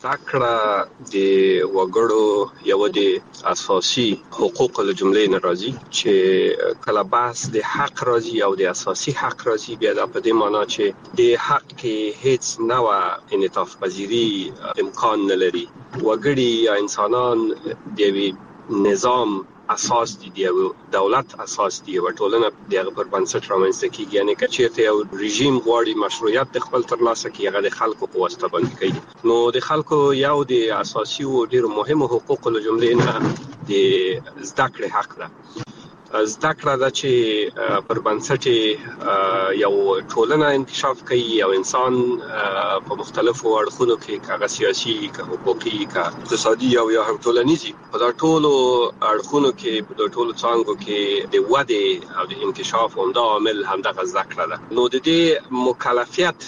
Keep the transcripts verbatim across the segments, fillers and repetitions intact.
تاکړه د وګړو یو د اساسي حقوقو له جملې نه راځي چې کله بحث د حق راځي او د اساسي حق راځي بیا د په دې معنی چې د حق کې هیڅ نوع انعطاف پذیری امکان نه لري. وګړي یا انسانان د نظام اساس دي، د دولت اساس دي، او ټولنه دغه پر بنسټ رامنځته کیږي. یعنی که چیرته یو رژیم غواړي مشروعیت د خپل ترلاسه کړي هغه د خلکو په واسطه باندې کوي. نو د خلکو یو د اساسي او ډیرو مهمو حقوقو له جملې نه د زده کړې حق ده. زده کړه دا چې پر بنسټ یو ټولنه انکشاف کوي او انسان په مختلفو اړخونو کې کاغه سیاسي، کا حقوقي، کا اقتصادي او یا هم ټولنیزي په دا ټولو اړخونو کې په دا ټولو څانګو کې د وده او د انکشاف همدا عامل همدغه زده کړه ده. نو د دې مکلفیت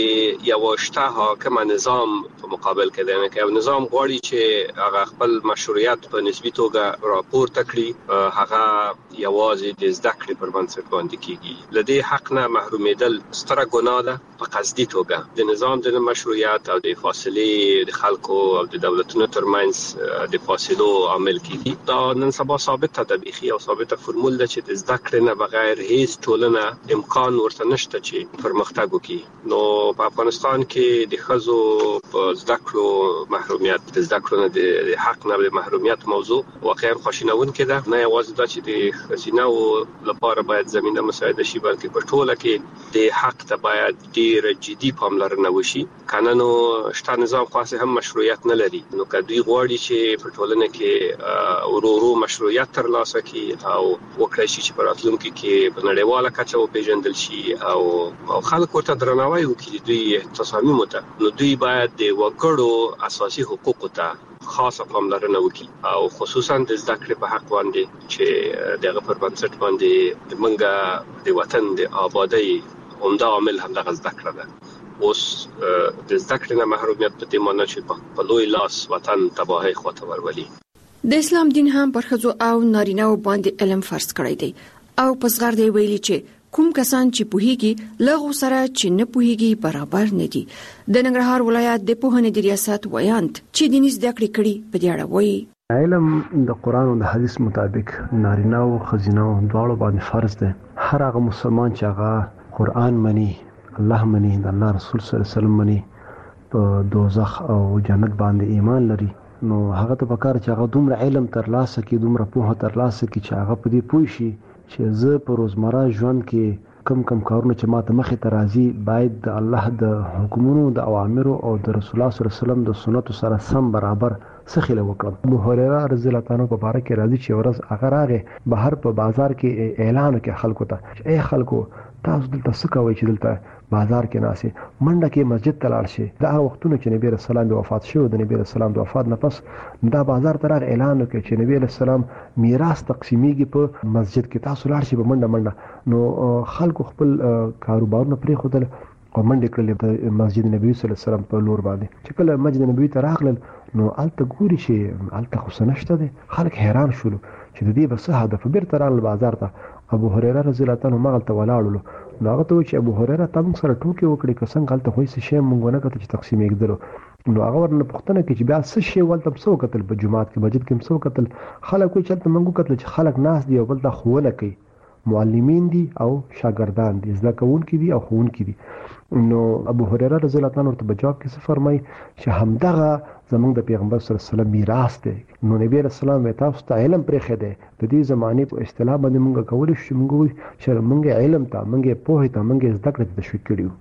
د یو شته حاکم نظام په مقابل کې ده، نه یو نظام غواړي چې هغه خپل مشروعیت په نسبی توګه راپورته کړي، هغه یوازې د زده کړې پر بنسټ باندې کیږي. لدې حق نه محرومیدل ستره ګناه ده په قصدي توګه. د نظام د مشروعیت او د فاصله د خلکو او د دولتونو ترمنځ د فاصلو عامل کیږي. دا نن سبا ثابته ده، بيخي او ثابته فرمول ده چې د زده کړې نه بغیر هیڅ ټولنه امکان ورته نشته چې پرمختګ وکړي. نو په افغانستان کې د خزو په زده کړو محرومیت، د زده کړو نه د حق نه د محرومیت موضوع واقعا خوشینونکې ده. نه یوازې دا چې د خزینه لپاره باید زمينه مساعده شي، بلکې په ټوله کې د حق ته باید ډیر جدي پاملرنه وشي. قانونو شته نظام خاصه هم مشروعیت نه لري. نو کدی غواړي چې په ټولنه کې ورو ورو مشروعیت ترلاسه کړي او وکړي چې په راتلونکي کې په نړیواله کچه وپیژندل شي او او خلکو ته درناوی وکړي دوی تصامیم ته. نو دوی باید د وګړو اساسي حقوقو ته خاصه پاملرنه وکړي او خصوصا د زده کړې په حق باندې چې دغه پر بنسټ باندې د منګه د وطن د آبادی همدا عامل همدغه زده کړه ده. اوس د زده کړې نه محرومیت په دې معنی چې په لوی لاس وطن تباهي خواته ورولي. د اسلام دین هم پر ښځو او نارینه باندې علم فرض کړی دی او په صغر دی ویلي چې کوم کسان چې پوهیږي لغو سره چې نه پوهیږي برابر نه دي. د ننګرهار ولایت د پوهنې د ریاست ویاند چې دیني زده کړې کړي په دې اړه وایي علم د قرآن او د حدیث مطابق نارینه او ښځینه دواړو باندې فرض دی. هر هغه مسلمان چې هغه قرآن مني، الله مني، د الله رسول صلی الله علیه وسلم مني، په دوزخ او جنت باندې ایمان لري، نو هغه ته پکار چې هغه دومره علم ترلاسه کړي، دومره پوهه ترلاسه کړي چې هغه په دې پوه شي چې زه په روزمره ژوند کې کم کم کارونه چې ماته مخې ته راځي باید د الله د حکمونو، د اوامرو او د رسول الله صلی الله علیه وسلم د سنتو سره سم برابر سخیله وکړم. ابو هريره رضی الله تعالی عنہ په باره کې راځي چې ورځ هغه راغی بهر په بازار کې اعلان وکړ خلکو ته چې اے خلکو تاسو دلته څه کوئ چې دلته بازار کې ناسي، منډه کې مسجد ته لاړ شئ. دا هغه وختونه چې نبی رسول الله وفات شو، د نبی رسول الله وفات نه پس دا بازار ته راغی اعلان وکړ چې نبی رسول الله میراث تقسیمیږي په مسجد کې، تاسو لاړ شئ په منډه منډه. نو خلکو خپل کاروبارونه پرې خودل او منډه کړلې د مسجد نبوي صلی الله علیه وسلم په لور باندې. چې کله مسجد نبوي ته راغلل نو الته ګوري چې الته خو څه نشته دی. خلک حیران شول چې د دې بس هدف بیرته راغلل بازار ته. ابو هريره رضی الله تعالی عنہ مغلته ولاړلو. نو هغه ته چې ابو هريره تم سره ټوکی وکړي که څنګه هلته خو هیڅ شی مونږ ونه کتل چې تقسیم یې کېدلو. نو هغه ورنه پوښتنه کوي چې بیا څه شی ولته څه وکتل په جومات کې مسجد کې څه وکتل. خلک وایي چې هلته مونږ وکتل چې خلک ناست دي او بل ته ښوونه کوي، معلمین دي او شاګردان دي، زده کوونکي دي او ښوونکي دي. نو ابو هريره رضی الله تعالی عنہ ورته په جواب کې څه فرمایي چې همدغه زمونږ د پیغمبر صلی الله علیه وسلم میراث دی. نو نبی رسول الله تاسو ته علم پرېښی دی. د دې زمانې په اصطلاح باندې مونږ کولی شو چې مونږ وایو چې مونږ علم ته، مونږ پوهې ته، مونږ زده کړې ته تشویق کړي وو.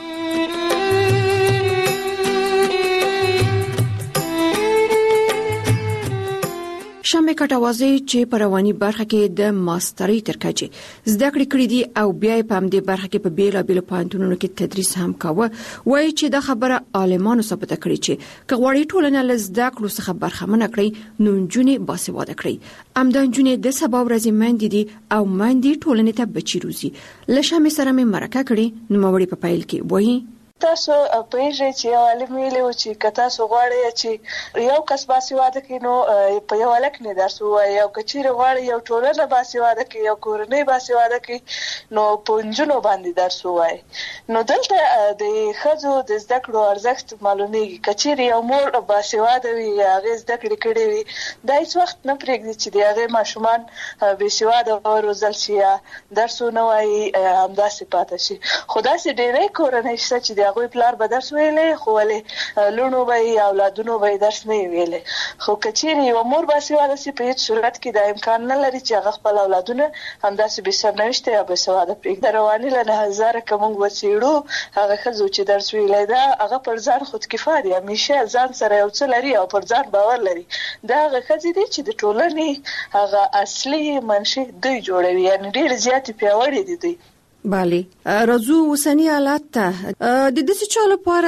شمه کټوازی چې په رواني برخه کې د ماسترۍ تر کچې زده کړې کړې دي او بیا په همدې برخه کې په بیلابیلو پوهنتونونو کې تدریس هم کاوه، وایي چې دا خبره عالمانو ثابته کړې چې که غواړي ټولنه له زده کړو څخه برخمنه کړي نو نجونې باسواده کړي. همدا نجونې د سبا ورځې میندې دي او میندې ټولنې ته بچي روزي. له شمې سره مې مرکه کړې، نوموړې په پیل کې وایي تاسو پېژې چې یو عالم ویلي و چې که تاسو غواړئ چې یو کس باسواده کړي نو په یو هلک نه درس ووایي، او که چیرې غواړئ یو ټولنه باسواده کړي، یو کورنۍ باسواده کړي، نو په نجونو باندې درس ووایي. نو دلته د ښځو د زده کړو ارزښت معلومیږي. که چیرې یو مور باسواده وي، هغې زده کړې کړې وي، دا هېڅ وخت نه پرېږدي چې د هغې ماشومان بېسواده وروزل شي یا درس ونه وایي، همداسې پاتې شي. خو داسې ډېری کورنۍ شته چې د هغوی پلار به درس ویلی، خو ولې لوڼو به یې اولادونو به یې درس نه وي ویلی. خو که چیرې یوه مور باسواده شي، په هېڅ صورت کې دا امکان نه لري چې هغه خپل اولادونه همداسې بې سرنوشته یا بېسواده پرېږدي. د رواني له نظره که موږ وڅېړو، هغه ښځو چې درس ویلی ده، هغه پر ځان خودکفا دي، همیشه ځان سره یو څه لري او پر ځان باور لري. دا هغه ښځې دي چې د ټولنې هغه اصلي منشي دوی جوړوي، یعنې ډېرې زیاتې پیاوړې دي دوی. بله، راځو اوسنی حالت ته. د دې چا لپاره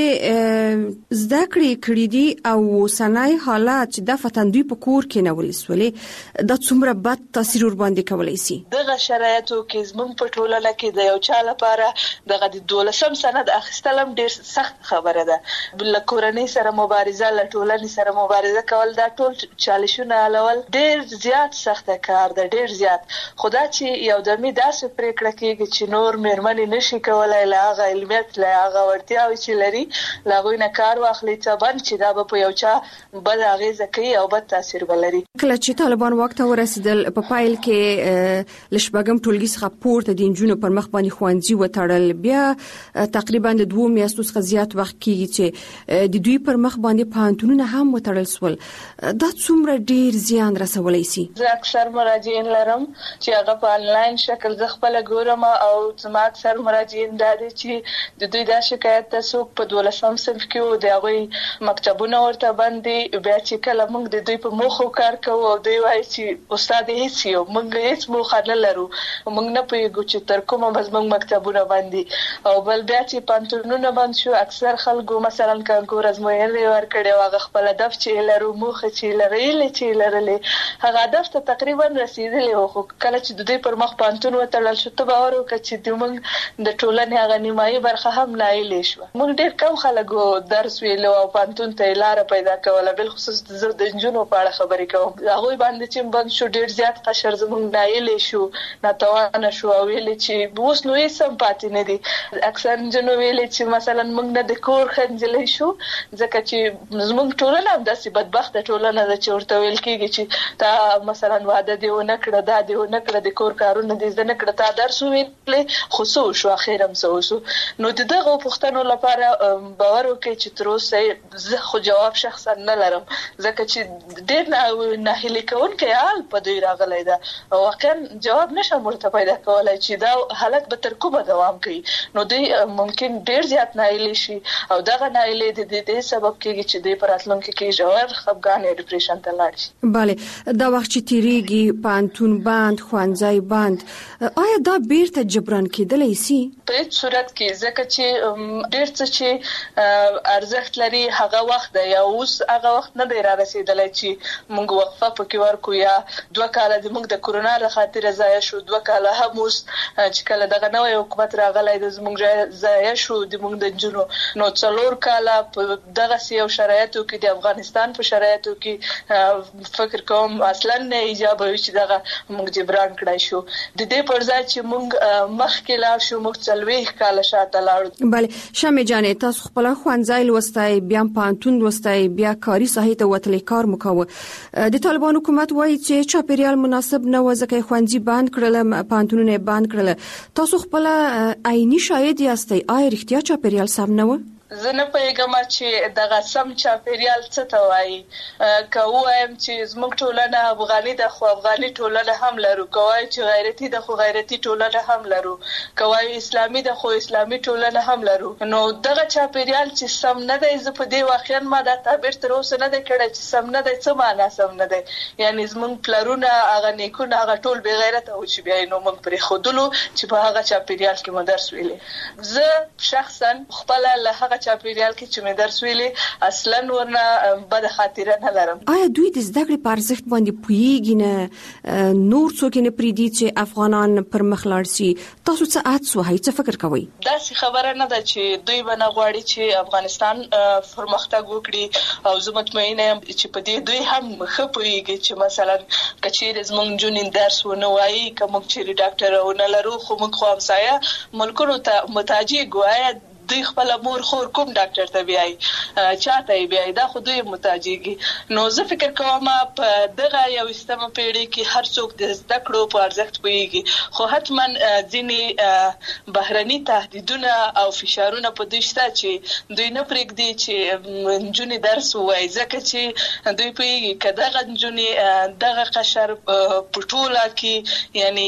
چې زده کړې کړې دي او اوسنی حالت چې د فتندوی په کور کې نه ولسولې، دا څومره بد تاثیر ور باندې کولای شي؟ دغه شرایطو کې زموږ په ټولنه کې د یو چا لپاره دغه د دولسم سند اخیستل هم ډېر سخت خبره ده. له کورنۍ سره مبارزه، له ټولنې سره مبارزه کول، دا ټول چالشونه حلول ډېر زیات سخته کار ده، ډېر زیات. خو دا چې یو دمې داسې پرېکړه کېږي چې نور مېرمنې نشي کولای له هغه علمیت، له هغه وړتیاوې چې لري، له هغوی نه کار واخلي، څبن چې دا به په یو چا بد اغېزه کوي او بد تاثیر به لري. کله چې طالبان واک ته ورسېدل، په پایل کې له شپږم ټولګي څخه پورته د نجونو پر مخ باندې ښوونځي وتړل. بیا تقریبا د دوو میاشتو څخه زیات وخت کېږي چې د دوی پر مخ باندې پوهنتونونه هم وتړل سول. دا څومره ډېر زیان رسولی شي؟ زه اکثر مراجعین لرم چې هغه په انلاین شکل زه خپله ګورم، او زما اکثر مراجعین دا دي چې د دوی دا شکایت ته څوک په دولسم صنف کې و، د هغوی مکتبونه ورته بند دي. بیا چې کله موږ د دوی په موخو کار کوو او دوی وایي چې استاد هېڅ یو موږ هېڅ موخه نه لرو، موږ نه پوهېږو چې تر کومه به زموږ مکتبونه بند دي. او بل بیا چې پوهنتونونه بند شو، اکثر خلکو مثلا کانکور ازموینې ورکړې او هغه خپل هدف چې لرو، موخه چې لرلې چې لرلې، هغه هدف ته تقریبا رسېدلې وو. خو کله چې د دوی پر مخ پوهنتون وتړل شو، ته باور وکړه چې موږ د ټولنې هغه نیمایي برخه هم نایلې شوه. موږ ډېر کم خلکو درس ویلو او پوهنتون ته لاره پیدا کوله. بالخصوص زه د نجونو په اړه خبرې کوم، هغوی باندې چې بند شو، ډېر زیات قشر زموږ نایلې شو، ناتوانه شو، او ویلې چې اوس نو هېڅ هم پاتې نه دي. اکثر نجونو ویلې چې مثلا موږ نه د کور ښه نجلۍ شو، ځکه چې زموږ ټولنه همداسې بدبخته ټولنه ده چې ورته ویل کېږي چې تا مثلا واده دې ونه کړه، دا دې ونه کړه، د کور کارونه دې زده نه کړه، تا درس وویلې خو څه وشو، اخر هم څه وشو. نو د دغو پوښتنو لپاره باور وکړئ چې تر اوسه زه خو جواب شخصا نه لرم، ځکه چې ډېر ناهیلي کوونکی حال په دوی راغلی ده. واقعا جواب نشم ورته پیدا کولی چې دا حالت به تر کومه دوام کوي. نو دوی ممکن ډېر زیات ناهیلي شي، او دغه ناهیلي د دې سبب کېږي چې دوی په راتلونکي کې ژور خفګان یا ډپریشن ته لاړ شي. بله، دا وخت چې تېرېږي، پوهنتون بند، ښوونځی بند، آیا دا بیرته جبران کېدلی شي؟ په هېڅ صورت کې، ځکه چې ډېر څه چې ارزښت لري هغه وخت دی، یا اوس هغه وخت نه دی را رسېدلی چې موږ وقفه پکې ورکړو. یا دوه کاله د موږ د کورونا له خاطره ضایع شو، دوه کاله هم اوس چې کله دغه نوی حکومت راغلی د زموږ ضایع شو د موږ د نجونو. نو څلور کاله په دغسې یو شرایطو کې، د افغانستان په شرایطو کې، فکر کوم اصلا نه ایجاب وي چې دغه موږ جبران کړی شو. د دې پر ځای چې موږ مخکې لاړ شو، موږ څلوېښت کاله شاته لاړو. بله، شمې جانې، تاسو خپل ښوونځی لوستی، بیا پوهنتون لوستی، بیا کاري ساحې ته وتلی، کار مو کوه. د طالبان حکومت وایي چې چاپېریال مناسب نه و، ځکه یې ښوونځي بند کړل، پوهنتونونه یې بند کړل. تاسو خپله عیني شاهد یاستئ، آیا رښتیا چاپېریال سم نه و؟ زه نه پوهېږم چې دغه سم چاپېریال څه ته وایي. که ووایم چې زموږ ټولنه افغاني ده، خو افغاني ټولنه هم لرو. که وایو چې غیرتي ده، خو غیرتي ټولنه هم لرو. که وایو اسلامي ده، خو اسلامي ټولنه هم لرو. نو دغه چاپېریال چې سم نه دی، زه په دې واقعا ما دا تعبیر تر اوسه نه دی کړی چې سم نه دی. څه معنا سم نه دی؟ یعنې زموږ پلرونه، هغه نیکونه، هغه ټول بې غیرته وو چې بیا یې نو موږ پرېښودلو چې په هغه چاپېریال کې مو درس ویلې. زه شخصا خپله له هغه چاپیریال کې چې مې درس ویلې اصلا ورنه بد خاطره نه لرم. آیا دوی د زده کړې په ارزښت باندې پوهیږي نه؟ نور څوک نه پریدي چې افغانان پر مخ لاړ شي؟ تاسو څه اټ سو هي څه فکر کوئ؟ دا څه خبره نه ده چې دوی به نه غواړي چې افغانستان پرمختګ وکړي او زه مطمئنه یم چې په دې دوی هم ښه پوهیږي چې مثلا کچېرې زموږ جنین درس ونه وایي کوم چې ډاکټر ونه لرو خو موږ خو همسایه ملکونو ته محتاجي ګوایا دوی خپل مور خور کوم ډاکټر ته بیاي چاته بیاي دا خو دوی محتاجيږي. نو زه فکر کوم په دغه یو استمه پیړۍ کې هر څوک د زده کړو په ارزښت پوهیږي خو حتما ځینې بهرني تهدیدونه او فشارونه په دوی شته چې دوی نه پرېږدي چې نجونې درس ووایي ځکه چې دوی پوهیږي که دغه نجونې دغه قشر په ټوله کې یعنی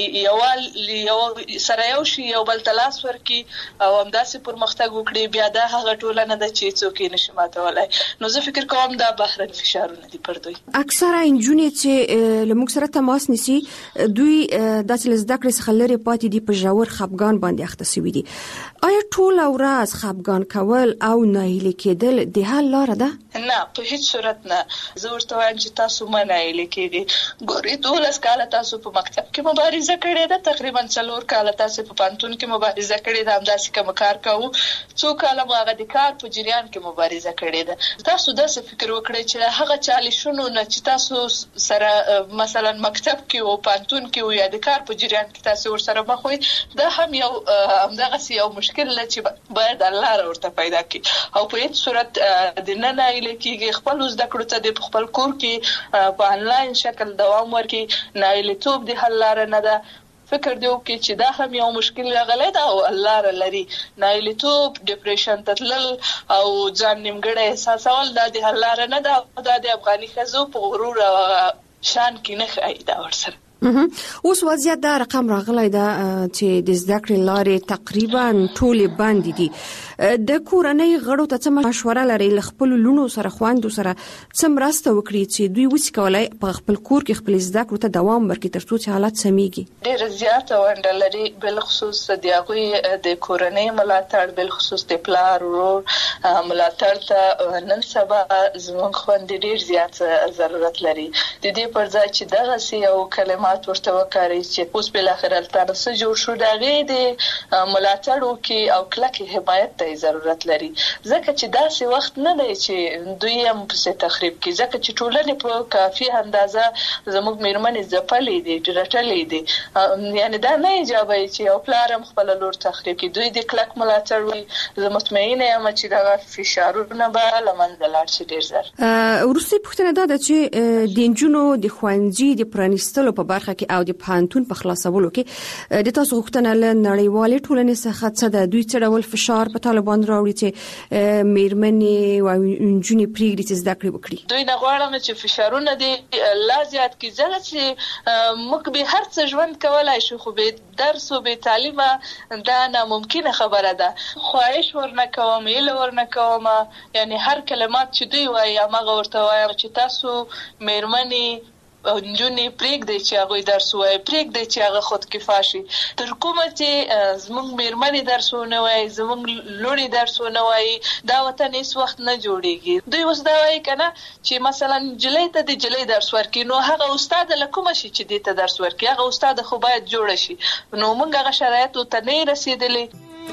یو سره یو شي یو بل ته لاس ورکړي او همداسې پرمختګ وکړي بیا دا هغه ټوله نه ده چې څوک یې نشي ماتولی. نو زه فکر کوم دا بهرني فشارونه دي پر دوی. اکثره نجونې چې له موږ سره تماس نیسي دوی داسې له زده کړې څخه لرې پاتې دي په ژور خفګان باندې اخته شوي دي. آیا ټوله ورځ خفګان کول او ناهیلي کېدل د حل لاره ده؟ نه په هیڅ صورت نه. زه ورته وایم چې تاسو مه ناهیلي کېږئ. ګورئ دولس کاله تاسو په مکتب کې مبارزه کړې ده، تقریبا څلور کاله تاسو په پوهنتون کې مبارزه کړې ده، همداسې کوم کار کوو څو کاله مو هغه د کار په جریان کې مبارزه کړې ده. تاسو داسې فکر وکړئ چې هغه چالشونو نه چې تاسو سره مثلا مکتب کې او پوهنتون کې یا د کار په جریان کې تاسو ورسره مخ وئ دا هم یو همدغه یو مشکل دی چې باید الله را ورته پیدا کړي او په هیڅ صورت د نه ناهیلي کېږي. خپل زده کړو ته د خپل کور کې په انلاین شکل دوام ورکړي. ناهیلیتوب د حل لاره نه ده. فکر دی وکړي چې دا هم یو مشکل راغلی دا او الله را لري. ناهیلیتوب ډیپریشن ته تلل او ځان نیمګړی احساسول دا د حل لاره نه ده. دا د افغاني ښځو په غرور او شان کې نه ښایي دا ورسره. اوس وضعیت دا رقم راغلی دا چې د زده کړې لارې تقریبا ټولې بندې دي. د کورنۍ غړو ته څه مشوره لري له خپل لونو سره خويندو سره څه مرسته وکړي چې دوی وڅ کولای په خپل کور کې خپل زده کړو ته دوام ورکړي ترڅو چې حالت سميږي؟ ډېر زیات ونډه لري بل خصوص د هغوی د کورنۍ ملاتړ بل خصوص د پلار ورور ملاتړ ته نن سبا زموږ خويندې ډېر زیات ضرورت لري. د دې پر ځای چې دغه سی یو کلمات ورته وکړي چې اوس بل اخر التر سره جوړ شو دغه د ملاتړ وکي او کلکه حمایت ته ضرورت لري ځکه چې داسې وخت نه دی چې دوی هم په تخریب کې ځکه چې ټولنه په کافي اندازه زموږ میرمنې ځپلې دي ډرټلې دي. یعنی دا نه ایجابي چې یو پلار هم خپل لور تخریب کې دوی د کلک ملاتړ وي. زه مطمئنه یم چې دا فشارونه به لمنځه لاړ شي ډیر زر. ورسې پوښتنه ده چې د انجونو د خوانځي د پرانیستلو په برخه کې او د پانتون په خلاصولو کې د تاسو غوښتنه له نړیوالې ټولنې څخه څه ده؟ دوی څه ډول فشار په طالبان راوړي چې میرمنې او انجونې پریږدي چې زده کړې وکړي؟ دوی نه غواړم چې فشارونه دي لا زیات کړي ځکه چې موږ به هر څه ژوند کولای شو خو به درس او به تعلیم دا ناممکنه خبره ده. خواهش ورنه کوم ایله ورنه کوم یعنی هر کلمات چې دوی وایي هغه ورته وایم چې تاسو میرمنې او نجونې پرېږدي چې هغوی درس ووایي پرېږدي چې هغه خود کفا شي. تر کومه چې زموږ میرمنې درس ونه وایي زموږ لوڼې درس ونه وایي دا وطن هیڅ وخت نه جوړیږي. دوی اوس دا وایي کنه چې مثلا نجلۍ ته د نجلۍ درس ورکړي نو هغه استاد له کومه شي چې دې ته درس ورکړي هغه استاد خو باید جوړ شي. نو موږ هغه شرایط ته نه رسیدلي.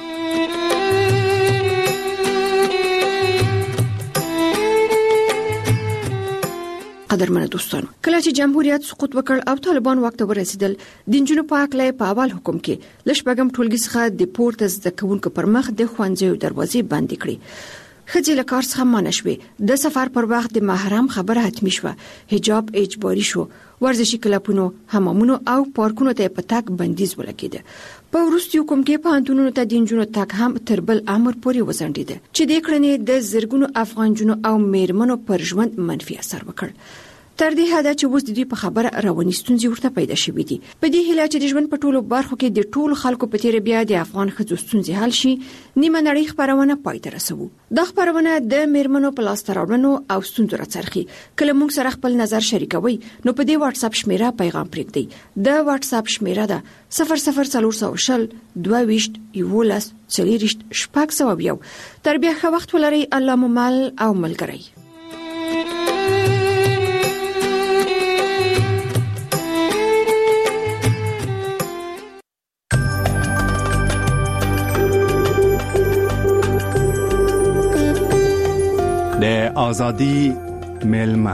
قدرمنه دوستانو کله چې جمهوریت سقوط وکړ او طالبان واک ته ورسېدل د جنوب پاکلې په اول حکم کې لشبګم ټولګي څخه د پورته زده کوونکو پر مخ د خوانځو دروازې بند کړې. خځې له کار څخه منع شوې. د سفر پر وخت د محرم خبره حتمی شوه. حجاب اجباري شو. ورزشي کلبونو حمامونو او پارکونو ته په تک بندیز ولګېده. په وروستي حکم کې پوهنتونونو ته د نجونو تک هم تر بل امر پورې وځنډېده چې د کړنې د زرګونو افغان جنو او میرمنو پر ژوند منفي اثر وکړ. تر دې حد چې اوس د دوی په خبره رواني ستونزې ورته پیدا شوې دي. په دې هیله چې د ژوند په ټولو برخو کې د ټولو خلکو په تیر بیا د افغان ښځو ستونزې حل شي، نیمه نړۍ خبرونه پای ته رسوو. دا خبرونه د میرمنو په لاس راوړنو او ستونزو راڅرخي. کله موږ سره خپل نظر شریکوي نو په دې واتس اپ شمیره پیغام پرېږدئ. د واتس اپ شمیره ده صفر صفر څلور سوه شل دوه ویشت یولس څلوېښت شپږ سوه یو. تر بیا ښه وخت ولرئ. الله مو مل او ملګری. د آزادی میلمه.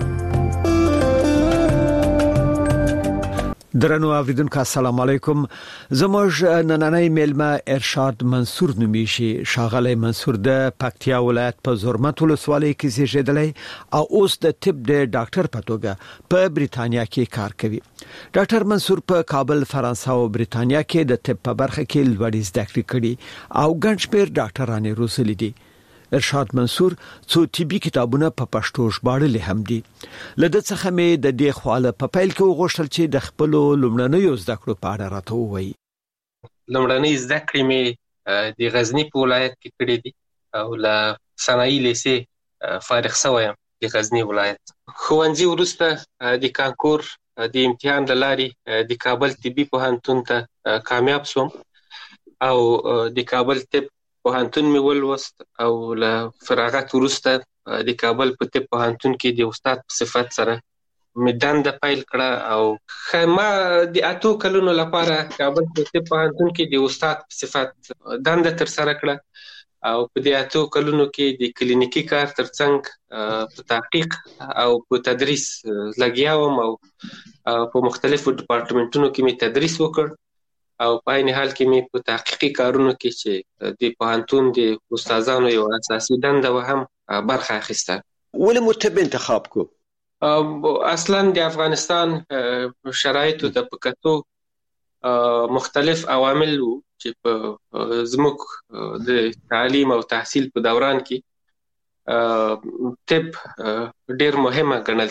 درنو اوریدونکو السلام علیکم. زموږ نننۍ میلمه ارشاد منصور نومیشي. ښاغلی منصور د پکتیا ولایت په زرمت ولسوالۍ کې زیږیدلی او اوس د طب د ډاکټر په توګه په بریتانیا کې کار کوي. ډاکټر منصور په کابل، فرانسه او بریتانیا کې د طب په برخه کې لوړې زده کړې کړې او ګڼ شمېر ډاکټرانې روزلي دي. ارشاد منصور څو طبي کتابونه په پښتو ژباړلي هم دي. لده څخه مې د دې خواله په پیل کې وغوښتل چې د خپل لومړنیو زده کړو په اړه راته ووایي. لومړنۍ زده کړې مې د غزنی په ولایت کې کړې دي او له صنایع لیسې فارغ شوم د غزنی ولایت. ښوونځي وروسته د کانکور د امتحان له لارې د کابل طبي پوهنتون ته کامیاب شوم او د کابل طب پوهنتون مې ولوست او له فراغت وروسته د کابل په طب پوهنتون کې د استاد په صفت سره مې دنده پیل کړه او ما د اتو کلونو لپاره کابل په طب پوهنتون کې د استاد په صفت دنده تر سره کړه او په دې اتو کلونو کې د کلینیکي کار ترڅنګ په تحقیق او په تدریس لګیا وم او په مختلفو ډپارټمنټونو کې مې تدریس وکړ او په عین حال کې مې په تحقیقي کارونو کې چې د پوهنتون د استادانو یو اساسي دنده و هم برخه اخیسته. ولې مو طب انتخاب کو؟ اصلا د افغانستان شرایطو ته په کتو مختلف عوامل وو چې په زموږ د تعلیم او تحصیل په دوران کې طب ډېر مهمه ګڼل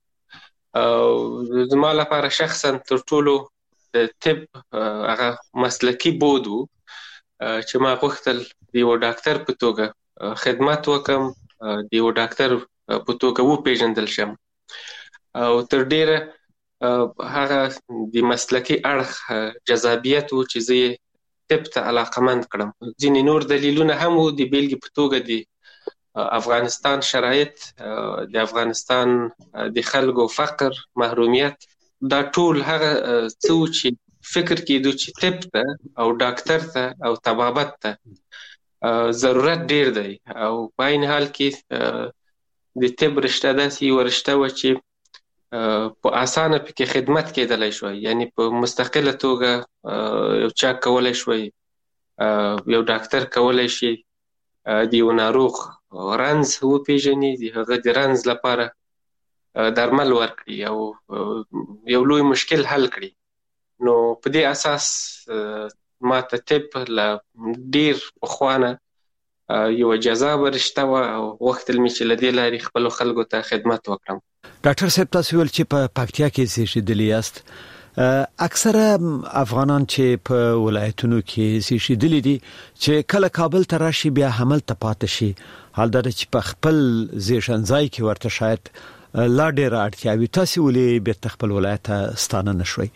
کېده. زما لپاره شخصا تر ټولو د طب هغه مسلکی بود وو چې ما غوښتل د یو ډاکټر په توګه خدمت وکم، د یو ډاکټر په توګه وپېژندل شم او تر ډیره هغه د مسلکی اړخ جذابیت وو چې زه طب ته علاقمند کړم. ځینې نور دلیلونه هم وو، د بیلګې په توګه د افغانستان شرایط، د افغانستان د خلکو فقر، محرومیت، دا ټول هغه څه چې فکر کېدو چې طب ته او ډاکټر ته او طبابت ته ضرورت ډیر دی او په عین حال کې د طب رشته داسې یوه رشته وه چې په اسانه پکې خدمت کېدلی شوی، یعنی په مستقله توګه یو چا کولی شوی، یو ډاکټر کولی شي د یو ناروغ رنځ وپېژني، د هغه د رنځ لپاره درمل ورکړي او یو لوی مشکل حل کړي. نو په دې اساس ما ته طب له ډیر پخوانه یو جذابه رشته وه او غوښتل مې چې له دې لارې خپلو خلکو ته خدمت وکړم. ډاکټر صاحب، تاسو ویل چې په پکتیا کې زیږیدلي یاست. اکثره افغانان چې په ولایتونو کې زیږیدلي دي چې کله کابل ته راشي بیا هملته پاتې شي، حال دا چې په خپل زیږنځای کې ورته شاید لا ډېره اړتیا وي. تاسو ولې بیرته خپل ولایت ته ستانه نشوئ؟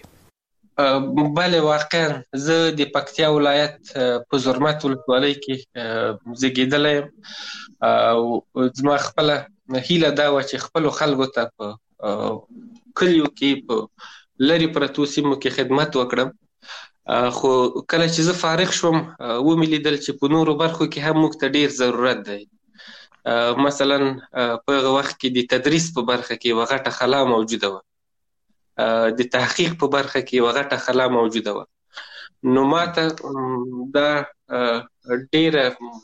بله، واقعا زه د پکتیا ولایت په زرمت ولسوالۍ کې زیږیدلی یم او زما خپله هیله دا وه چې خپلو خلکو ته په کلیو کې په لرې پرتو سیمو کې خدمت وکړم. خو کله چې زه فارغ شوم ومې لیدل چې په نورو برخو کې هم موږ ته ډیر ضرورت دی. مثلا په هغه وخت کې د تدریس په برخه کې یوه غټه خلا موجوده وه، د تحقیق په برخه کې یوه غټه خلا موجوده وه. نو ما ته دا ډیره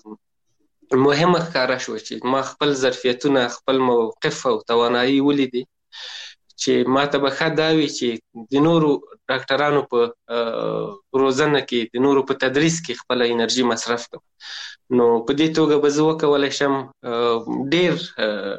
مهمه ښکاره شوه چې ما خپل ظرفیتونه، خپل موقف او توانایي ولیدې چې ما ته به ښه دا وي چې د نورو ډاکټرانو په روزنه کې، د نورو په تدریس کې خپله انرژي مصرف کړم. نو په دې توګه به زه وکولی شم ډیر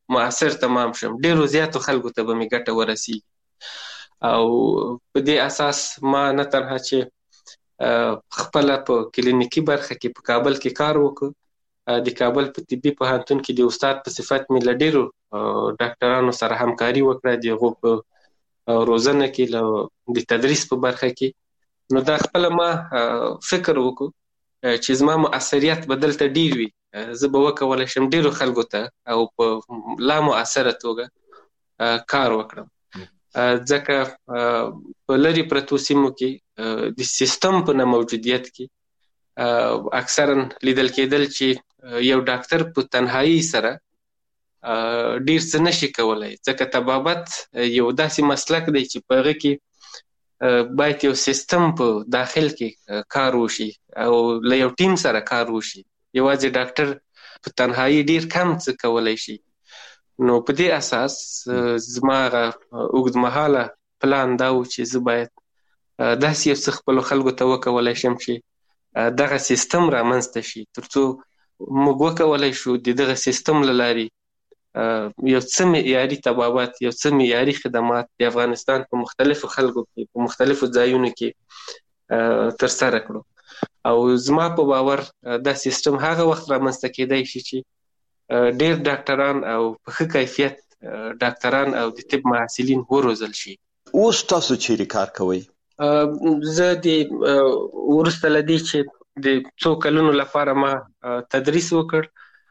معاصر تمام شم، ډیرو زیاتو خلکو ته به مې ګټه ورسیږي. او په دې اساس ما نه تنها چې خپله په کلینیکي برخه کې په کابل کې کار وکړ، د کابل په طبي پوهنتون کې د استاد په صفت مې له ډیرو ډاکټرانو سره همکاري وکړه، د هغو په روزنه کې، له د تدریس په برخه کې. نو دا خپله ما فکر وکړو چې زما مؤثریت به دلته ډیر وي، زه به وکولی شم ډیرو خلکو ته او په لا مؤثره توګه کار وکړم. ځکه په لرې پرتو سیمو کې د سیستم په نه موجودیت کې اکثرا لیدل کېدل چې یو ډاکټر په تنهایی سره ډیر څه نشي کولی، ځکه طبابت یو داسې مسلک دی چې په هغه کې باید یو سیستم په داخل کې کار وشي او له یو ټیم سره کار وشي. یوازې ډاکټر په تنهایی ډیر کم څه کولی شي. نو په دې اساس زما هغه اوږدمهاله پلان دا و چې زه باید داسې یو څه خپلو خلکو ته وکولی شم چې دغه سیستم رامنځته شي، تر څو موږ وکولی شو د دغه سیستم له لارې یو څه معیاري طبابت، یو څه معیاري خدمات د افغانستان په مختلفو خلکو کې، په مختلفو ځایونو کې ترسره کړو. او زما په باور دا سیستم هغه وخت رامنځته کېدی شي چې ډیر ډاکټران او په ښه کیفیت ډاکټران او د طب محصلین وروزل شي. اوس تاسو چیرې کار کوئ؟ زه د وروسته له دې چې د څو کلونو لپاره ما تدریس وکړ،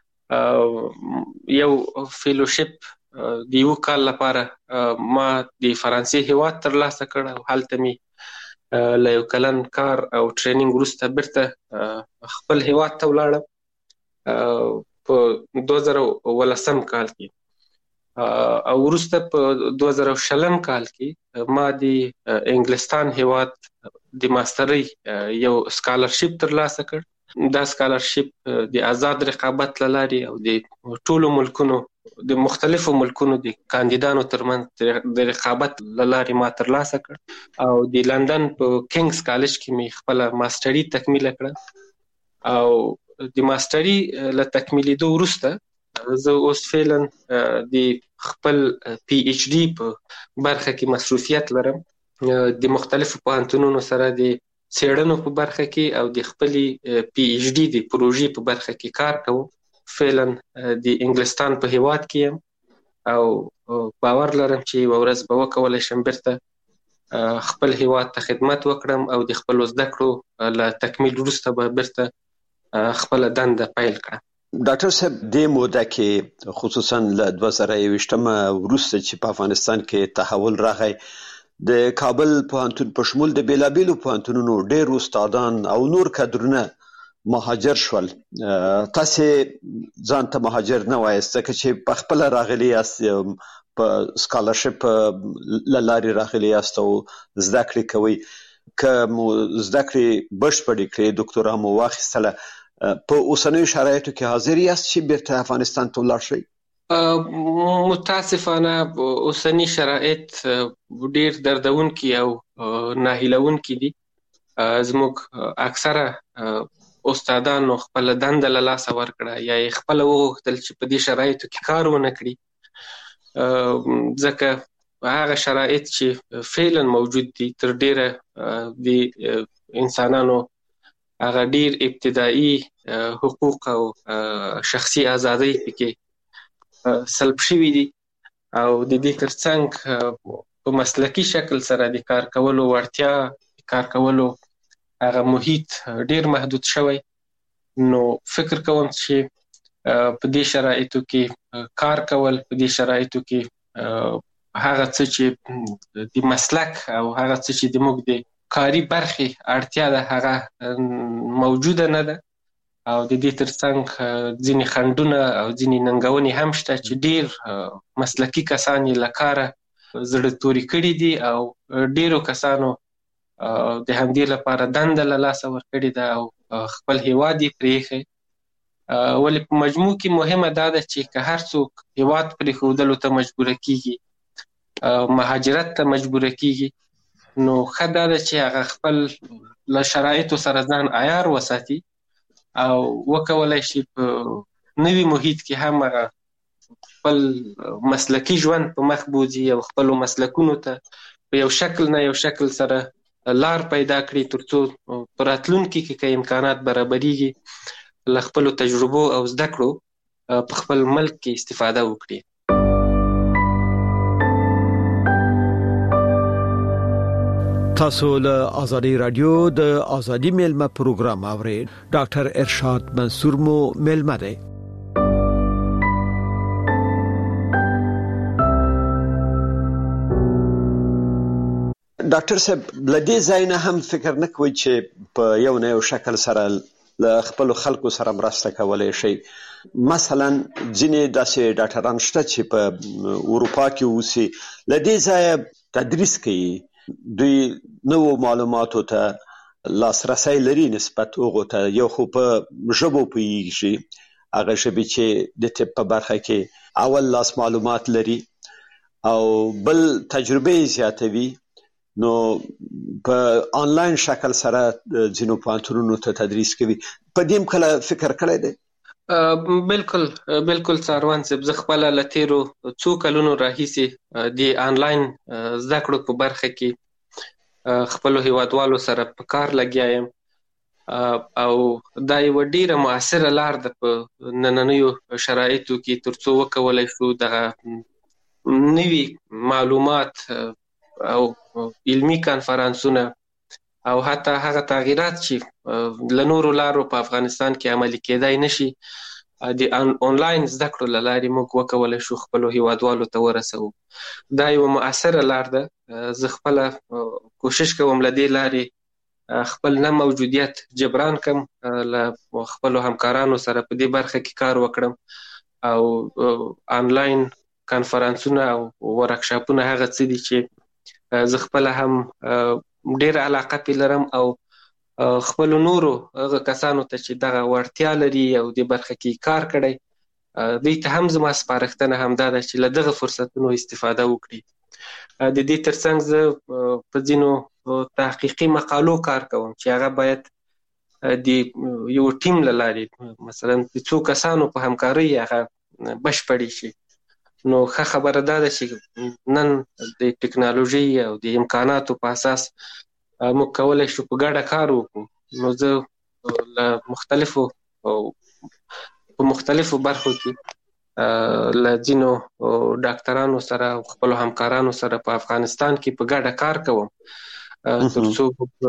یو فیلوشپ د یو کال لپاره ما د فرانسې هیواد ترلاسه کړ او هلته مې له یو کلن کار او ټریننګ وروسته بیرته خپل هیواد ته ولاړم په دوه زره ولسم کال کې. او وروسته په دوه زره شلم کال کې ما د انګلستان هیواد د ماسترۍ یو سکالرشپ ترلاسه کړ. دا سکالرشپ د آزاد رقابت له لارې او د ټولو ملکونو د مختلفو ملکونو د کاندیدانو ترمنځ د رقابت له لارې ما ترلاسه کړ او د لندن په کینګز کالج کې مې خپله ماستري تکمیله کړه. او د ماستري له تکمیلېدو وروسته زه اوس فعلا د خپل پی ایچ ډي په برخه کې مصروفیت لرم، د مختلفو پوهنتونونو سره د څېړنو په برخه کې او د خپلې پی ایچ ډي د پروژې په برخه کې کار کوم. فعلا د انګلستان په هیواد کې یم او باور لرم چې یوه ورځ به وکولی شم بیرته خپل هیواد ته خدمت وکړم او د خپلو زده کړو له تکمیل وروسته به بیرته خپله دنده پیل کړم. ډاکټر صاحب، دې موده کې خصوصا له دوه زره یوویشتم وروسته چې په افغانستان کې تحول راغی، د کابل پوهنتون په شمول د بیلابیلو پوهنتونونو ډېر استادان او نور کادرونه مهاجر شول. تاسې ځان ته مهاجر نه وایاست ځکه چې په خپله راغلي یاست، په سکالرشپ له لارې راغلي یاست او زده کړې کوئ. که مو زده کړې بشپړې کړې، دوکتورا مو واخیستله، په اوسنیو شرایطو کې حاضر یاست چې بیرته افغانستان ته ولاړ شئ؟ متاسفانه اوسنی شرایط ډیر دردونکي او ناهیلونکي دي. زموږ اکثره استادانو خپل دنده له لاسه ورکړه یا یې خپله وغوښتل چې په دې شرایطو کې کار ونه کړي، ځکه هغه شرایط چې فعلا موجود دي تر ډیره د انسانانو هغه ډیر ابتدایي حقوق او شخصي ازادۍ پکې سلب شوي دي او د دې ترڅنګ په مسلکي شکل سره د کار کولو وړتیا، د کار کولو هغه محیط ډیر محدود شوی. نو فکر کوم چې په دې شرایطو کې کار کول، په دې شرایطو کې هغه څه چې د مسلک او هغه څه چې د موږ د کاري برخې اړتیا ده هغه موجوده نه ده. او د دې ترڅنګ ځینې خنډونه او ځینې ننګونې هم شته چې ډیر مسلکي کسان یې له کاره زړه توري کړي دي او ډیرو کسانو د همدې لپاره دنده له لاسه ورکړې ده او خپل هیواد یې پرېښی. ولې په مجموع کې مهمه دا ده چې که هر څوک هیواد پرېښودلو ته مجبوره کېږي، مهاجرت ته مجبوره کېږي، نو ښه دا ده چې هغه خپل له شرایطو سره ځان عیار وساتي او وکولای شي په نوي محیط کې هم هغه خپل مسلکی ژوند په مخ بوځي او خپل مسلکونو ته په یو شکل نه یو شکل سره لار پیدا کړي ترڅو په راتلونکي کې که امکانات برابرېږي له خپلو تجربو او زده کړو په خپل ملک کې استفاده وکړي. تاسو له آزادي رادیو د آزادي میلمه پروګرام اورئ. ډاکټر ارشاد منصور مو میلمه دی. ډاکټر صاحب لدې ځای نه هم فکر نه کوي چې په یو نه یو شکل سره له خپل خلکو سره مرسته کولای شي؟ مثلا ځینې داسې ډاکټران شته چې په اروپا کې اوسي لدې ځای تدریس کوي، دوی نو معلوماتو ته لاسرسي لري نسبت هغه ته، یو خو په ژبو پوهیږي هغه ژبې چې د طب په برخه کې اول لاس معلومات لري او بل تجربه زیاتوي، نو په آنلاین شکل سره ځینو پوهنتونونو ته تدریس کوي. په دې کله فکر کړی دی؟ بالکل بالکل څاروان صاحب، زه خپل له تیرو څو کلونو راهیسې د آنلاین زده کړو په برخه کې خپلو هیوادوالو سره په کار لګیا یم او دا یوه ډیره مؤثره لار ده په نننیو شرایطو کې ترڅو وکولی شو دغه نوي معلومات او علمي کانفرانسونه او حتی هغه تغییرات چې له نورو لارو په افغانستان کې عملي کېدای نشي د آنلاین زده کړو له لارې موږ وکولی شو خپلو هیوادوالو ته ورسوو. دا یوه مؤثره لار ده. زه خپله کوشش کوم له دې لارې خپل نه موجودیت جبران کم، له خپلو همکارانو سره په دې برخه کې کار وکړم او آنلاین کانفرانسونه او ورکشاپونه هغه څه دي چې زه خپله هم ډېره علاقه پې لرم او خپلو نورو هغه کسانو ته چې دغه وړتیا لري او دې برخه کې کار کړی دوی ته هم زما سپارښتنه همدا ده چې له دغه فرصتونو استفاده وکړي. د دې ترڅنګ زه په ځینو تحقیقي مقالو کار کوم چې هغه باید د یو ټیم له لارې مثلا د څو کسانو په همکارۍ هغه بشپړې شي. نو ښه خبره دا ده چې نن د ټکنالوژي او د امکاناتو په اساس موږ کولی شو په ګډه کار وکړو. نو زه له مختلفو په مختلفو برخو کې له ځینو ډاکټرانو سره او خپلو همکارانو سره په افغانستان کې په ګډه کار کوم ترڅو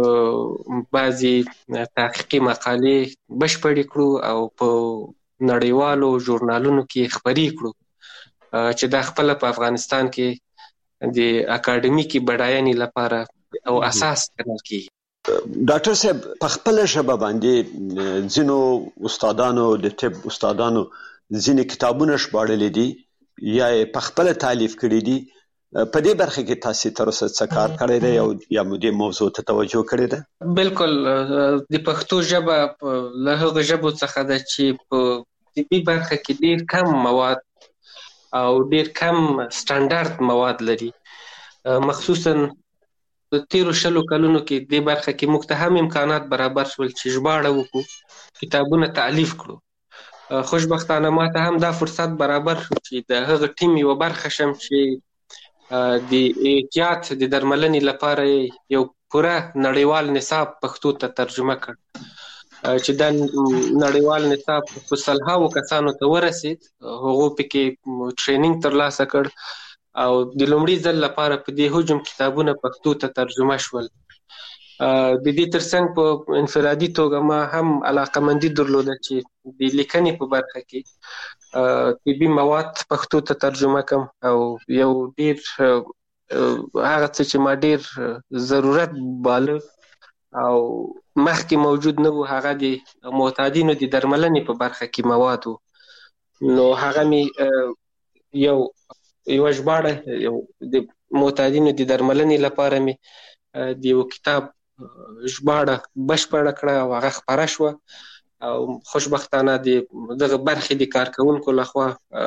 بعضې تحقیقي مقالې بشپړې کړو او په نړیوالو ژورنالونو کې خپرې کړو چې دا خپله په افغانستان کې د اکاډمیکي بډاینې لپاره او اساس ګڼل کېږي. ډاکټر صاحب په خپله ژبه باندې ځینو استادانو د طب استادانو ځینې کتابونه ژباړلي دي یا یې په خپله تالیف کړي دي. په دې برخه کې تاسې تر اوسه څه کار کړی دی او یا مو دې موضوع ته توجه کړې ده؟ بالکل د پښتو ژبه له هغو ژبو څخه ده چې په طبي برخه کې ډېر کم مواد او ډېر کم سټنډرد مواد لري. مخصوصا د تیرو شلو کلونو کې دې برخه کې موږ ته هم امکانات برابر شول چې ژباړه وکړو، کتابونه تالیف کړو. خوشبختانه ما ته هم دا فرصت برابر شو چې د هغه ټیم یوه برخه شم چې د احتیاط د درملنې لپاره یو پوره نړیوال نصاب پښتو ته ترجمه کړ چې دا نړیوال نصاب په سلهاوو کسانو ته ورسید. هغو پکې ټرینینګ ترلاسه کړ او د لومړي ځل لپاره په دې حجم کتابونه پښتو ته ترجمه شول. د دې ترڅنګ په انفرادي توګه ما هم علاقمندي درلوده چې د لیکنې په برخه کې طبي مواد پښتو ته ترجمه کړم او یو ډېر هغه څه چې ما ډېر ضرورت باله او مخکې موجود نه و هغه د معتادینو د درملنې په برخه کې مواد و. نو هغه مې یو یوه ژباړه یو د معتادینو د درملنې لپاره مې د یو کتاب ژباړه بشپړه کړه او هغه خپره شوه او خوشبختانه د دغه برخې د کارکوونکو لخوا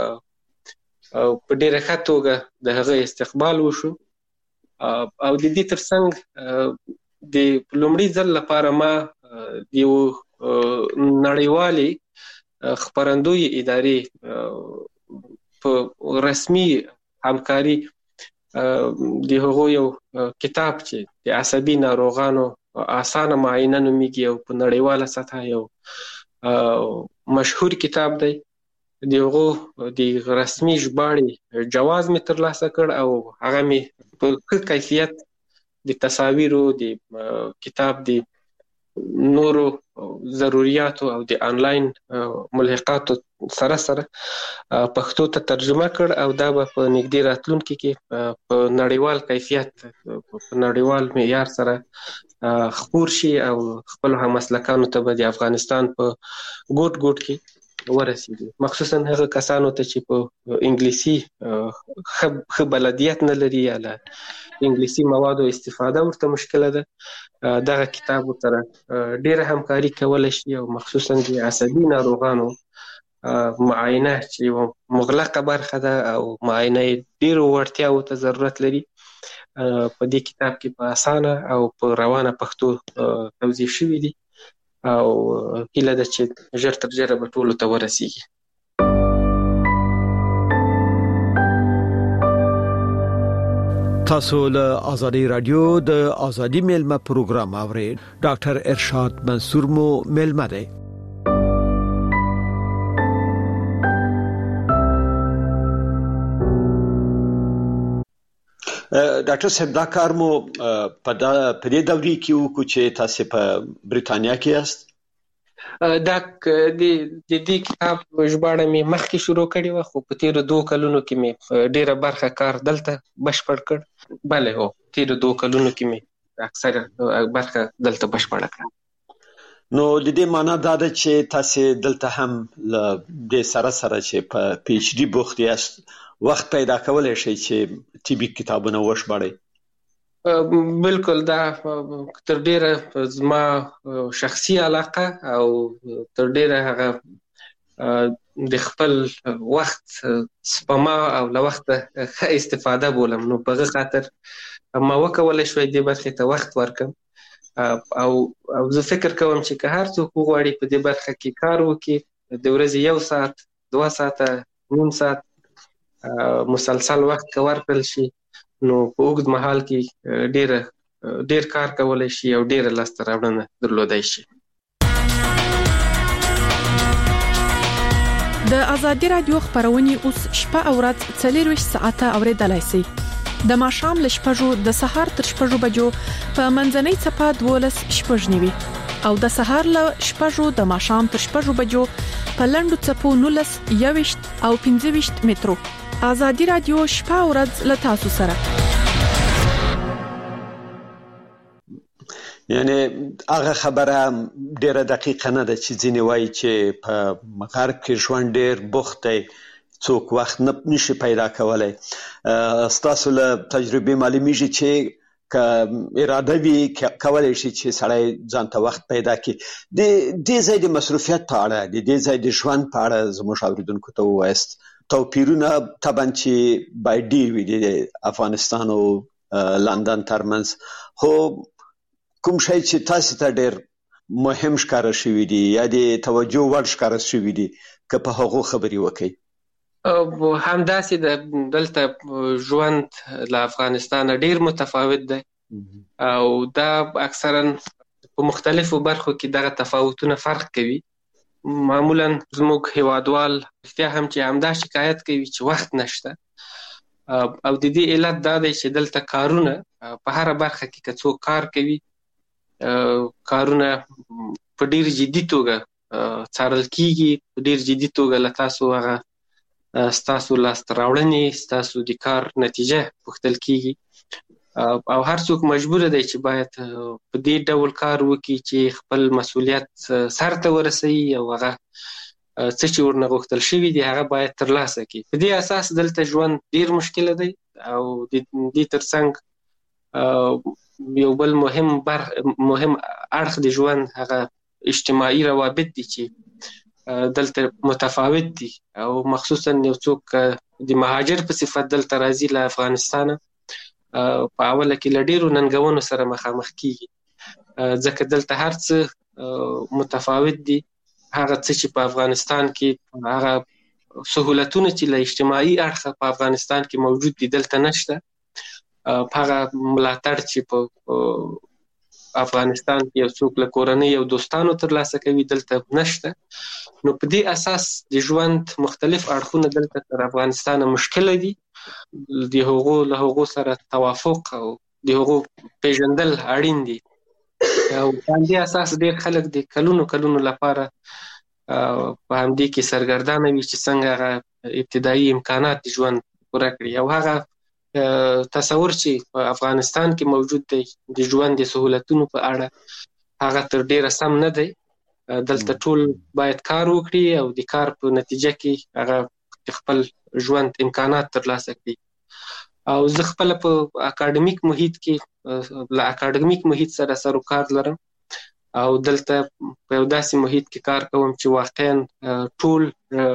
په ډېره ښه توګه د هغه استقبال وشو او د دې ترڅنګ د لومړي ځل لپاره ما د یو نړیوالې خپرندوی ادارې په رسمي همکاري د هغو یو کتاب چې د عصبي ناروغانو اسانه معاینه نومیږي او په نړیواله سطح یو مشهور کتاب دی، د هغو د رسمي ژباړې جواز مې ترلاسه کړ او هغه مې په ښه کیفیت د تصاویرو د کتاب د نورو ضرورياتو او د انلاین ملحقاتو سره سره پښتو ته ترجمه کړ او دا به په نږدې راتلونکي کې په نړیوال کیفیت په نړیوال معیار سره خپور شي او خپل همسلکانو ته به د افغانستان په ګوټ ګوټ کې ورسیږي، مخصوصا هغه کسانو ته چې په انګلیسي ښه بلدیت نه لري یا له انګلیسي موادو استفاده ورته مشکله ده. دغه کتاب سره ډیره همکاري کولی شي او مخصوصا د عصبي ناروغانو معاینه چې یو مغلقه برخه ده او معاینه ډیرو وړتیاوو ته ضرورت لري په دې کتاب کې په اسانه او په روانه پښتو توضیح شوي دي او هیله ده چې ژر تر ژره به ټولو ته ورسیږي. تاسو له آزادی رادیو د آزادی میلمه پروګرام اورئ. ډاکټر ارشاد منصور مو میلمه دی. ډاکټر صاحب دا کار مو په دې دورې کې وکړو چې تاسو په بریټانیا کې یاست. دا د دې کتاب ژباړه مې مخکې شروع کړې وه خو په تیرو دوه کلونو کې مې ډیره برخه کار دلته بشپړ کړ. بله هو تیرو دوه کلونو کې مې اکثره برخه دلته بشپړه کړه. نو د دې معنا دا ده چې تاسو دلته هم له دې سره سره چې په پی ایچ ډي بوخت یاست وخت پیدا کولای شي چې طبي کتابونه وشبړئ. بالکل دا تر ډیره زما شخصي علاقه او تر ډیره هغه د خپل وخت سپما او له وخت ښه استفاده بولم، نو په هغه خاطر ما وکولای شوی دې برخې ته وخت ورکم او او زه فکر کوم چې که هر څوک وغواړي په دې برخه کې کار وکړي د ورځې یو ساعت دوه ساعته نیم ساعت مسلسل وخت که ورکړل شي نو په اوږد مهال کې ډیره ډیر کار کولی شي او ډیره لاسته راوړنه درلودای شي. د آزادي رادیو خبرونه اوس شپه او ورځ څلور ساعته اوریدلای شئ. د ماښام له شپږو د سهار تر شپږو بجو په منځنۍ څپه دولس شپږ نیوي او د سهار له شپږو د ماښام تر شپږو بجو په لنډو څپو نولس یويشت او پنځه ویشت مترو. آزادي رادیو شپه او ورځ له تاسو سره. یعنی هغه خبره ډیره دقیقه نه ده چې ځینې وایي چې په غرب کې ژوند ډیر بوخت دی څوک وخت نه نشي پیدا کولای. ستاسو له تجربې معلومیږي چې که اراده وي کولای شي چې سړی ځان ته وخت پیدا کړي. د دې ځای د مصروفیت په اړه د دې ځای د ژوند په اړه زموږ اوریدونکو ته ووایاست. توپیرونه طبعا چې باید ډیر وي د افغانستان او لندن ترمنځ، خو کوم شی چې تاسو ته ډیر مهم ښکاره شوي دي یا د توجه وړ ښکاره شوي دي که په هغو خبرې وکړئ؟ همداسې د دلته ژوند له افغانستان ډیر متفاوت دی او دا اکثرا په مختلفو برخو کې دغه تفاوتونه فرق کوي. معمولا زموږ هیوادوال رښتیا هم چې همدا شکایت کوي چې وخت نشته او د دې علت دا دی چې دلته کارونه په هره برخه کې که څوک کار کوي کارونه په ډیر جدي توګه څارل کیږي، په ډیر جدي توګه له تاسو هغه ستاسو لاسته راوړنې ستاسو د کار نتیجه پوښتل کیږي او هر څوک مجبور دی چې باید په دې ډول کار وکړي چې خپل مسؤلیت سرته ورسوي او هغه څه چې ورنه غوښتل شوي دي هغه باید ترلاسه کړي. په دې اساس دلته ژوند ډیر مشکله دی او د دې ترڅنګ یو بل مهم بر مهم اړخ د ژوند هغه اجتماعي روابط دي چې دلته متفاوت دي او مخصوصا یو څوک د مهاجر په صفت دلته راځي له افغانستانه په اوله کې له ډیرو ننګونو سره مخامخ کیږي ځکه دلته هر څه متفاوت دي. هغه څه چې په افغانستان کې هغه سہولتونه چې له اجتماعي اړخه په افغانستان کې موجود دي دلته نشته. هغه ملاتړ چې په افغانستان کې یو څوک له کورنۍ او دوستانو ترلاسه کوي دلته نشته. نو په دې اساس د ژوند مختلف اړخونه دلته تر افغانستان مشکل دي. د هغو له هغو سره توافق او د هغو پیژندل اړین دي. او په دې اساس ډېر خلک د کلونو کلونو لپاره په همدې کې سرګردانه وي چې څنګه هغه ابتدایي امکانات د ژوند پوره کړي. او هغه تصور چې په افغانستان کې موجود دی د ژوند د سهولتونو په اړه هغه تر ډېره سم نه دی. دلته ټول باید کار وکړي او د کار په نتیجه کې هغه خپل ژوند امکانات ترلاسه کړي. او زه خپل په اکاډمیک محیط کې له اکاډمیک محیط سره سر و کار لرم او دلته په یو داسې محیط کې کار کوم چې واقعا ټول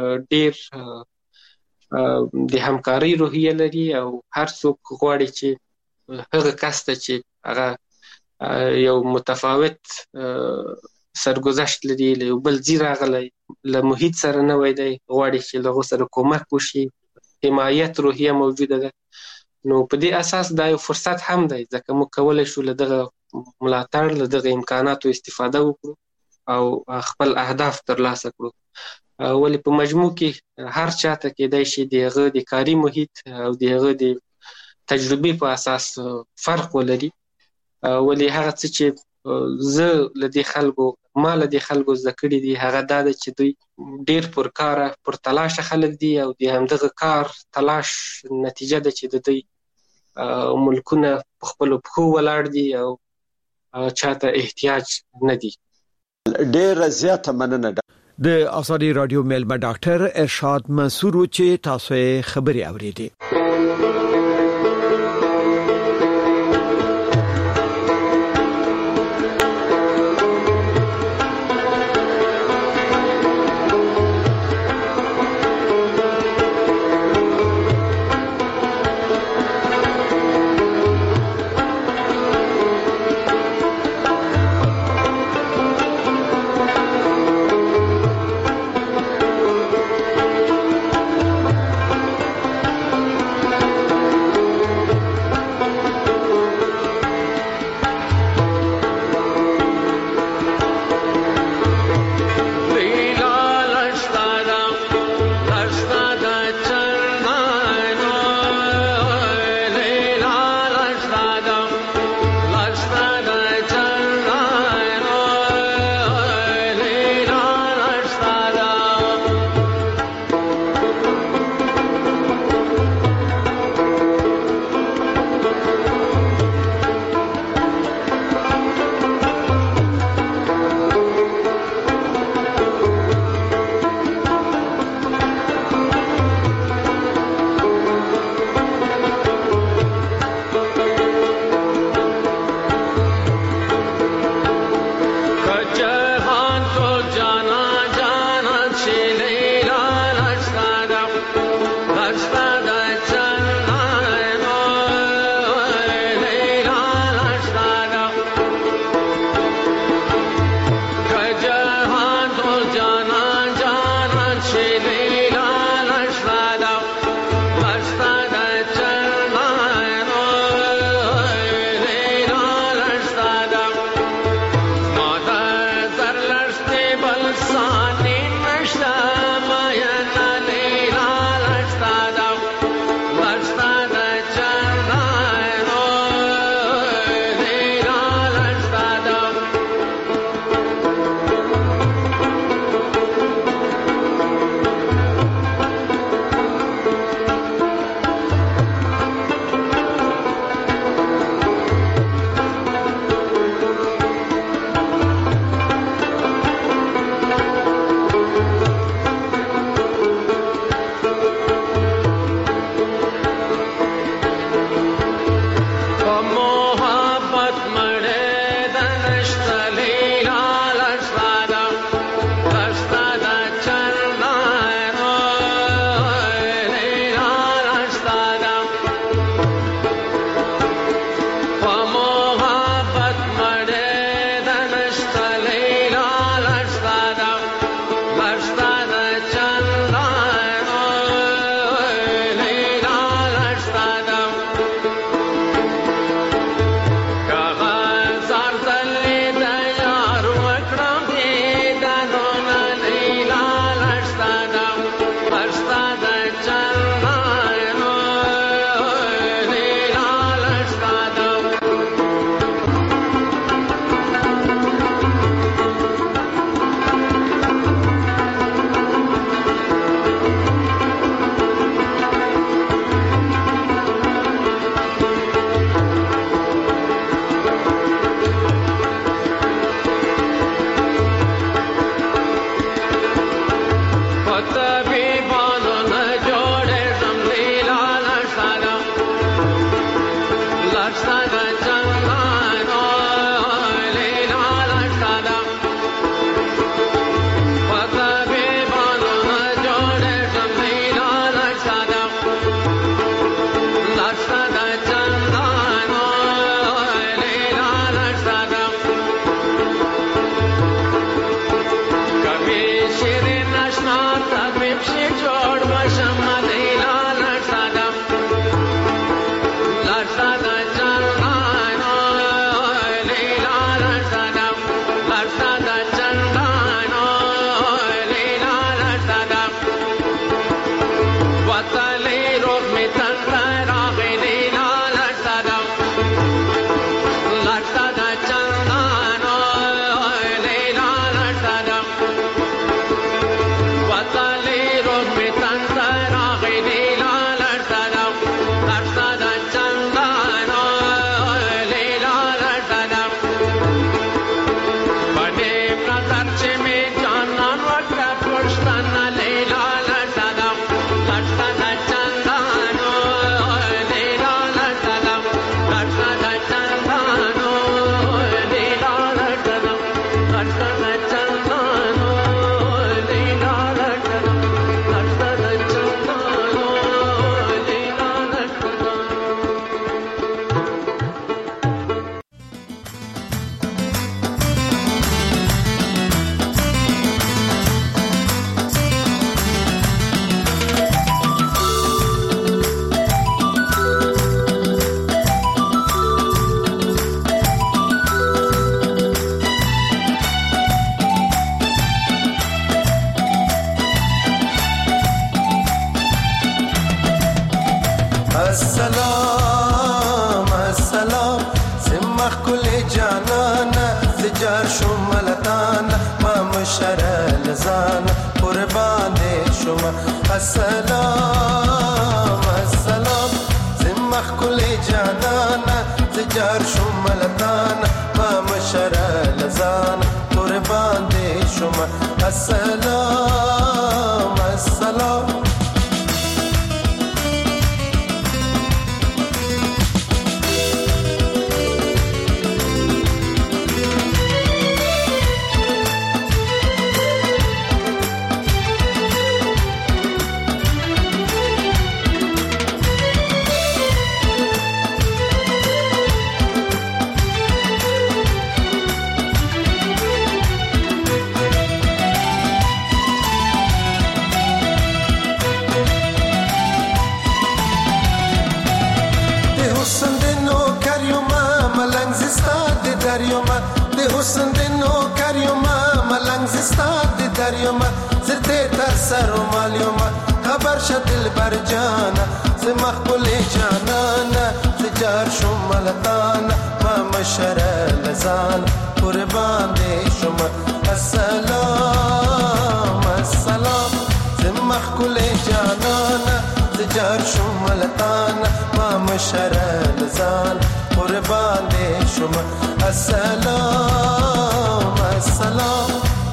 ډېر د همکارۍ روحیه لري او هر څوک غواړي چې هغه کس ته چې هغه یو متفاوت سرګذشت لري له یو بل ځای راغلی له محیط سره نوی دی غواړي چې له هغو سره کومک وشي، حمایت روحیه موجوده ده. نو په دې اساس دا یو فرصت هم دی ځکه موږ کولی شو له دغه ملاتړ له دغه امکاناتو استفاده وکړو او خپل اهداف ترلاسه کړو. ولې په مجموع کې هر چاته کېدای شي د هغه د کاري محیط او د هغه د تجربې په اساس فرق ولري. ولې هغه څه چې زه له دې خلکو ما له دې خلکو زده کړي دي هغه دا ده چې دوی ډېر پر کاره پر تلاشه خلک دي او د همدغه کار تلاش نتیجه ده چې د دوی ملکونه په خپلو پښو ولاړ دي او چاته احتیاج نه دي. ډېره زیاته مننه. د آزادي رادیو میلمه ډاکټر ارشاد منصور چې تاسو یې خبري اورېدې. السلام السلام زمخ كل جانانا زجار شمالتانا ما مشر لزان قربان دي شما السلام السلام زمخ كل جانانا زجار شمالتانا ما مشر لزان قربان دي شما السلام السلام حسن دنو کریوما ملنگ زستاد دریوما زرده تر سر و مالیوما خبر شد دل بر جانا ز مخبول جانانا زجار شمالتانا ما مشر لزان قربان دی شما السلام السلام ز مخبول جانانا زجار شمالتانا ما مشر لزان قربان دی شما السلام السلام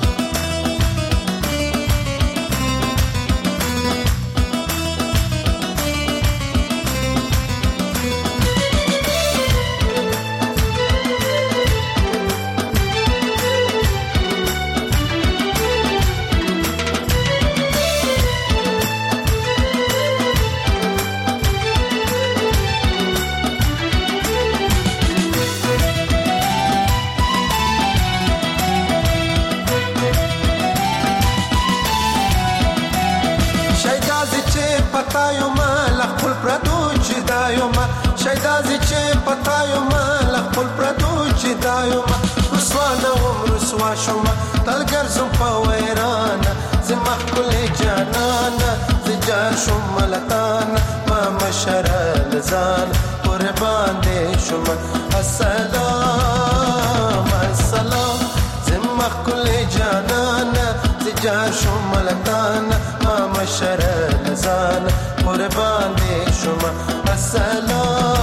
شایدازی چه پتایو ما لخپل پردو چی دایو ما رسوانا وم رسوا شما تلگر زم پا ویرانا زمخ کل جانانا زجار شما لطانا ما مشر لزان قربان دی شما السلام السلام زمخ کل جانانا زجار شما لطانا ما مشر لزان قربان دی شما السلام